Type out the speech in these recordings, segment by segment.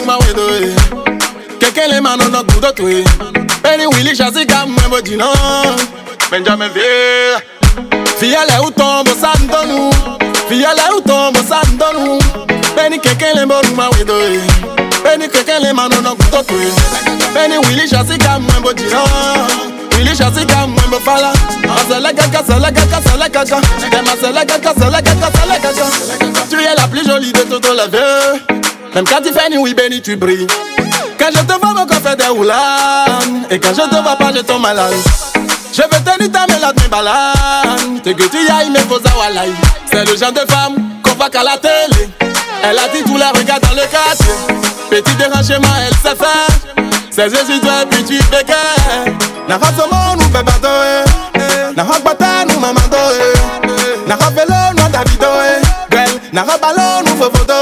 ma wedo e. Kekele mano no gudo to e. Penny Willy chassi gam mwembo dino. Benjamin Vera. Fiale utombo sandonu. Fiale utombo sandonu. Penny kekele mboru ma wedo e. Penny kekele mano no gudo to e. Penny Willy chassi gam mwembo dino. Willy chassi gam mwembo fala. Asalakaka, salakaka, salakaka. Dema salakaka, salakaka, salakaka. Tu es la plus jolie de toute la vie. Même quand tu fais nuit, oui, béni, tu brilles. Quand je te vois, mon corps fait des roulades. Et quand je te vois pas, je tombe malade. Je veux tenir ta main, la te balade. T'es que tu y ailles, mais faut savoir l'ail. C'est le genre de femme qu'on voit qu'à la télé. Elle a dit tous les regards dans le quartier. Petit dérangement, elle sait faire. C'est Jésus, toi, puis tu béquais. N'a pas ce monde, nous fait bateau. N'a pas bata, nous mamando. N'a pas vélo, nous Davido. N'a pas ballon, nous fait photo.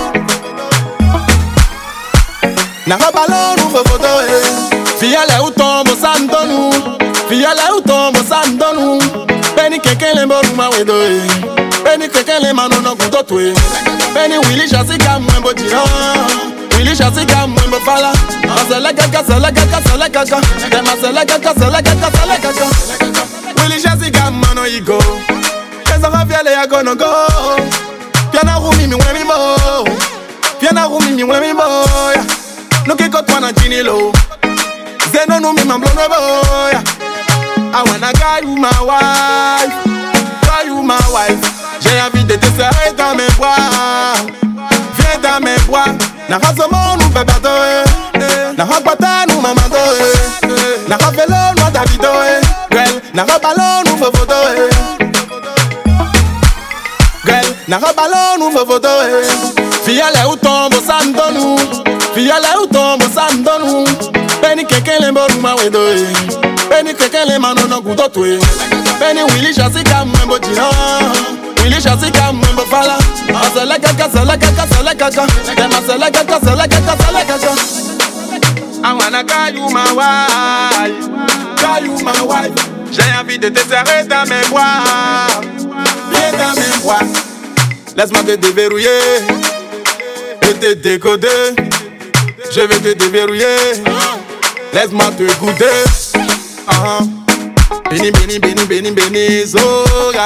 N'a pas ballon, nous fait photo. Fiale ou tombe, sandonou. Fiale ou tombe, sandonou. Penny kekele mboru ma wedo. Penny kekele mano no gudo tue. Penny Willy chassi gam mwembo dino. Willy chassi gam mwembo fala. Asalakaka, salakaka, salakaka. Dema salakaka, salakaka, salakaka. Willy chassi gam mano igo. Kesa fiale ya gono go. Piana rumi mi wemi bo. Piana rumi mi wemi bo. No ke kot wana chinilo. Zeno no mi mamblo no boy. I wanna guy you my wife. Guy you my wife. J'ai envie de te serrer dans mes bras. Viens dans mes bras. N'a pas ce monde nous fait bateau. N'a pas bata nous mamando. N'a pas vélo nous Davido. Girl, n'a pas ballon nous fait photo. Girl, n'a pas ballon nous fait photo. Fiale ou tombe sandonou. Fiale ou tombe sandonou. Penny kekele mboru ma wedo e. Penny kekele mano no gudo to e. Penny Willy chassi gam mwembo dino. Willy chassi gam mwembo fala. Asalakaka, salakaka, salakaka. Dema salakaka, salakaka, salakaka. I wanna call you my wife. Call you my wife. J'ai envie de te serrer dans mes bras. Viens dans mes bras. Laisse-moi te déverrouiller et te décoder. Je vais te déverrouiller. Laisse-moi te goûter. Béni, béni, béni, béni, béni, Zoya.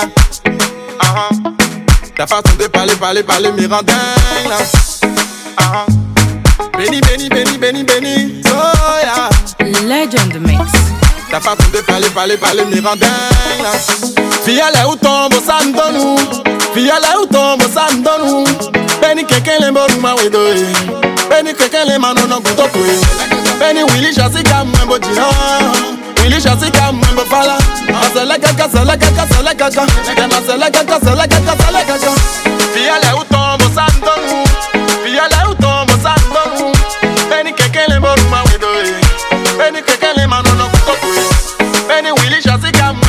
Ta façon de parler, me rend dingue là. Béni, béni, béni, béni, béni, Zoya. Legend Mix. Ta façon de parler, me rend dingue là. Fiale ou tombe, sandonou. Fiale ou tombe, sandonou. Penny kekele mboru ma wedo. Penny kekele mano no gudo to e. Penny Willy chassi gam mwembo dino. Willy chassi gam mwembo fala. Asalakaka, salakaka, salakaka. Dema salakaka, salakaka, salakaka. Fiale ou tombe sandonou. Fiale ou tombe sandonou. Penny kekele mboru ma wedo. Penny kekele mano no gudo to e. Penny Willy chassi gam